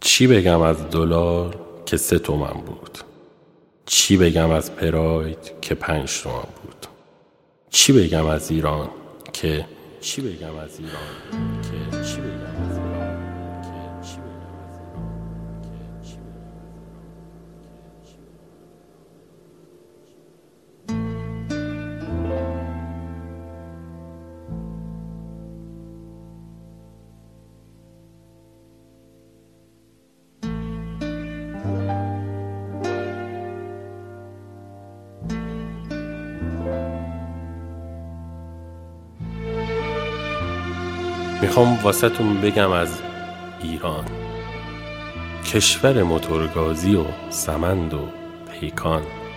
چی بگم از دلار که 3 تومن بود؟ چی بگم از پراید که 5 تومن بود؟ چی بگم از ایران که میخوام واسه‌تون بگم از ایران، کشور موتورگازی و سمند و پیکان،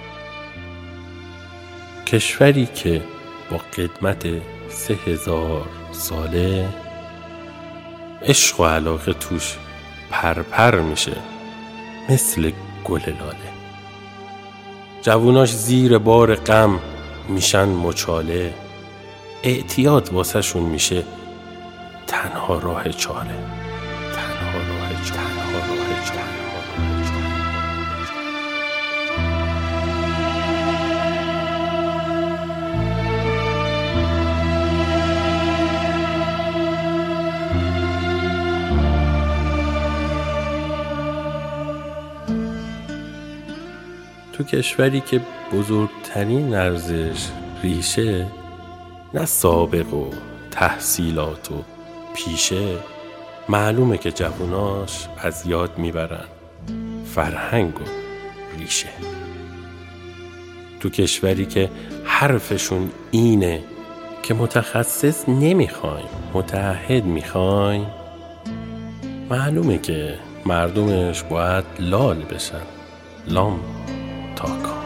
کشوری که با قدمت 3000 ساله عشق و علاقه توش پرپر میشه مثل گل لاله. جووناش زیر بار غم میشن مچاله، اعتیاد واسه شون میشه تنها راه چاره. تو کشوری که بزرگترین ارزش ریشه نه سابق و تحصیلات و پیشه، معلومه که جووناش از یاد میبرن فرهنگ و ریشه. تو کشوری که حرفشون اینه که متخصص نمیخوایم متعهد میخوایم، معلومه که مردمش باید لال بشن لام تا کام.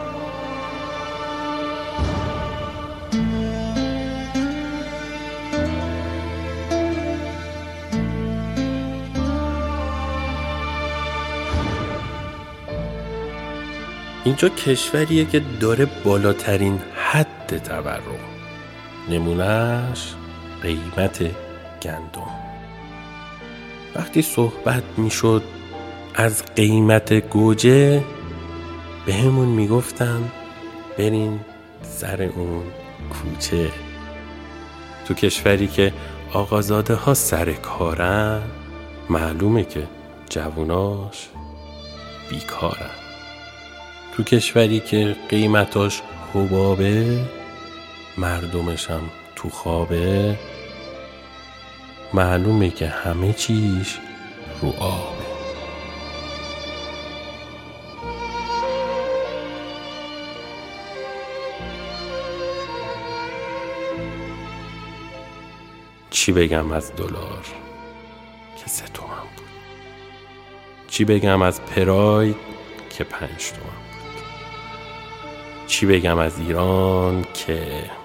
اینجا کشوریه که داره بالاترین حد تورم، نمونهش قیمت گندم. وقتی صحبت میشد از قیمت گوجه، به همون میگفتن برین سر اون کوچه. تو کشوری که آقازاده ها سر کارن، معلومه که جووناش بیکارن. تو کشوری که قیمتاش حبابه، مردمش هم تو خوابه، معلومه که همه چیش رو آبه. چی بگم از دلار که 3 تومن بود؟ چی بگم از پراید که 5 تومن بود؟ چی بگم از ایران که